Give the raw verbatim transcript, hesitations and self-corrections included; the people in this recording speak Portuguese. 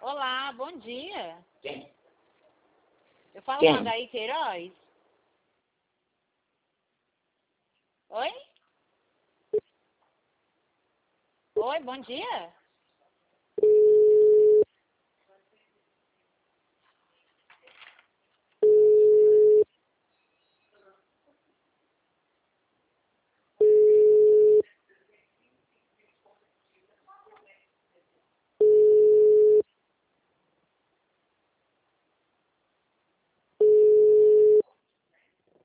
Olá, bom dia. Quem? Eu falo Quem? com a Daí Queiroz. Oi? Oi, bom dia.